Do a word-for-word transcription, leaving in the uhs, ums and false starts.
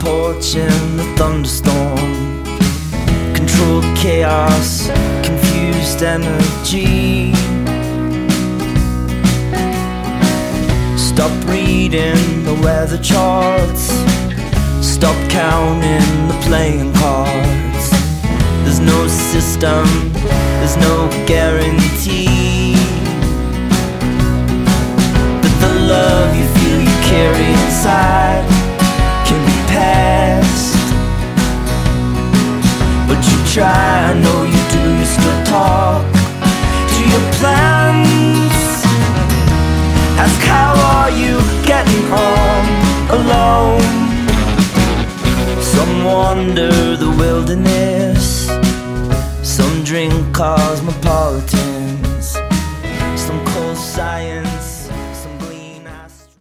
porch in the thunderstorm. Controlled chaos, confused energy. Stop reading the weather charts. Stop counting the playing cards. There's no system, there's no guarantee that the love you feel you carry inside can be passed. But you try, I know you do, you still talk to your plans. Ask how are you getting home alone. Some wander the wilderness,